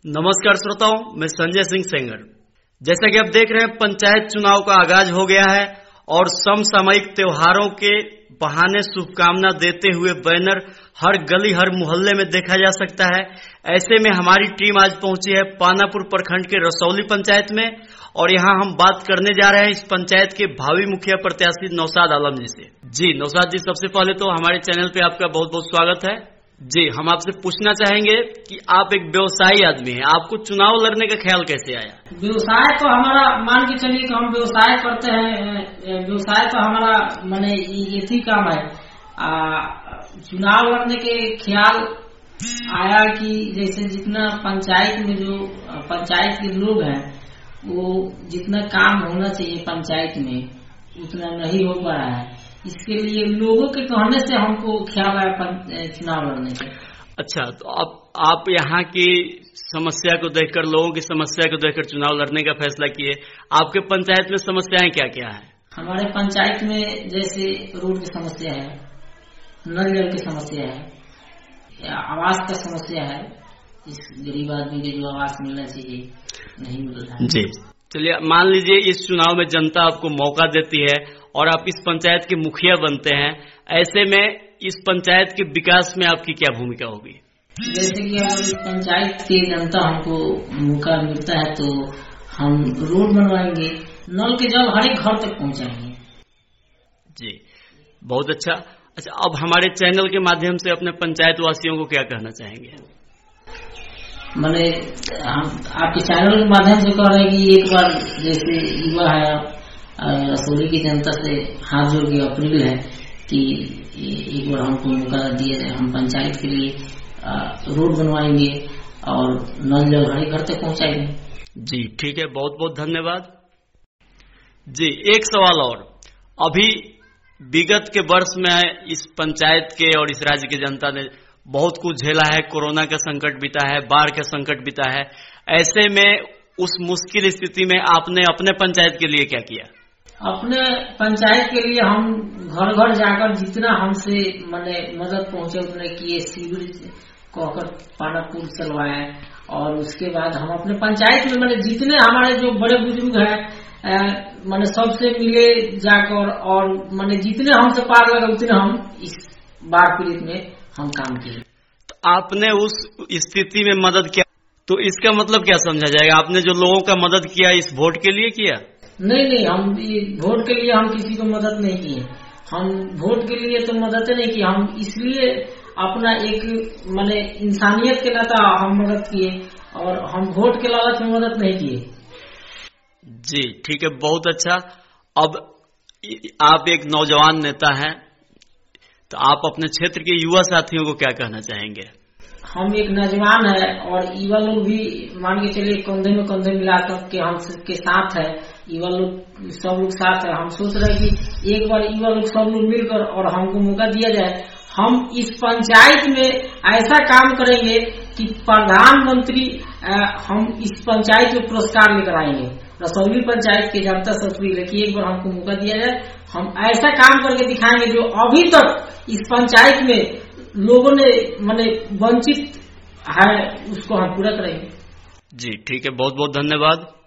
नमस्कार श्रोताओं, मैं संजय सिंह सेंगर। जैसा कि आप देख रहे हैं, पंचायत चुनाव का आगाज हो गया है और समसामयिक त्योहारों के बहाने शुभकामना देते हुए बैनर हर गली हर मोहल्ले में देखा जा सकता है। ऐसे में हमारी टीम आज पहुंची है पानापुर प्रखंड के रसौली पंचायत में और यहां हम बात करने जा रहे हैं इस पंचायत के भावी मुखिया प्रत्याशी नौशाद आलम जी से। जी नौशाद जी, सबसे पहले तो हमारे चैनल पे आपका बहुत बहुत स्वागत है। जी, हम आपसे पूछना चाहेंगे कि आप एक व्यवसायी आदमी हैं, आपको चुनाव लड़ने का ख्याल कैसे आया? व्यवसाय तो हमारा मान के चलिए कि हम व्यवसाय करते हैं। व्यवसाय तो हमारा माने ये काम है। चुनाव लड़ने के ख्याल आया कि जैसे जितना पंचायत में जो पंचायत के लोग हैं वो जितना काम होना चाहिए पंचायत में उतना नहीं हो पा रहा है। इसके लिए लोगों के कहने से हमको ख्याल आया चुनाव लड़ने का। अच्छा, तो आप यहाँ की समस्या को देखकर, लोगों की समस्या को देखकर चुनाव लड़ने का फैसला किए। आपके पंचायत में समस्याएं क्या क्या है? हमारे पंचायत में जैसे रोड की समस्या है, नल जल की समस्या है, आवास का समस्या है। इस गरीब आदमी के जो आवास मिलना चाहिए नहीं मिल रहा है। जी चलिए, मान लीजिए इस चुनाव में जनता आपको मौका देती है और आप इस पंचायत के मुखिया बनते हैं। ऐसे में इस पंचायत के विकास में आपकी क्या भूमिका होगी? जैसे कि हमारी पंचायत की जनता हमको मौका मिलता है तो हम रोड बनवाएंगे, नल के जल हर एक घर तक पहुंचाएंगे। जी बहुत अच्छा। अब हमारे चैनल के माध्यम से अपने पंचायत वासियों को क्या कहना चाहेंगे? मैंने आपके चैनल के माध्यम से कह रहे हैं कि एक बार जैसे युवा है रसौली की जनता से हाथ जोड़ के अपील है कि एक बार हमको मौका दिया जाए। हम पंचायत के लिए रोड बनवाएंगे और नल जल हर घर तक पहुंचाएंगे। जी ठीक है, बहुत बहुत धन्यवाद। जी एक सवाल और, अभी विगत के वर्ष में इस पंचायत के और इस राज्य की जनता ने बहुत कुछ झेला है। कोरोना का संकट बीता है, बाढ़ का संकट बीता है। ऐसे में उस मुश्किल स्थिति में आपने अपने पंचायत के लिए क्या किया? अपने पंचायत के लिए हम घर घर जाकर जितना हमसे मैंने मदद पहुंचे उतने किए। शिविर कहकर पानापुर चलवाए और उसके बाद हम अपने पंचायत में मैंने जितने हमारे जो बड़े बुजुर्ग हैं मैंने सबसे मिले जाकर और मैंने जितने हमसे पार लगा उतने हम इस बाढ़ पीड़ित में हम काम किए। तो आपने उस स्थिति में मदद किया, तो इसका मतलब क्या समझा जाएगा? आपने जो लोगों का मदद किया इस वोट के लिए किया? नहीं, हम वोट के लिए हम किसी को मदद नहीं किए। हम वोट के लिए तो मदद नहीं की, हम इसलिए अपना एक माने इंसानियत के नाता हम मदद किए और हम वोट के लालच में मदद नहीं किए। जी ठीक है, बहुत अच्छा। अब आप एक नौजवान नेता हैं, तो आप अपने क्षेत्र के युवा साथियों को क्या कहना चाहेंगे? हम एक नौजवान है और युवा लोग भी मान के चलिए कंधे में कंधे मिलाकर के हम के साथ है। युवा लोग सब लोग साथ है। हम सोच रहे हैं कि एक बार युवा लोग सब लोग मिलकर और हमको मौका दिया जाए। हम इस पंचायत में ऐसा काम करेंगे कि प्रधानमंत्री हम इस पंचायत में पुरस्कार लेकर आएंगे। रसौली पंचायत के जनता से अपील है कि एक बार हमको मौका दिया जाए। हम ऐसा काम करके दिखाएंगे जो अभी तक इस पंचायत में लोगों ने माने वंचित है उसको हम पूरा करेंगे। जी ठीक है, बहुत बहुत धन्यवाद।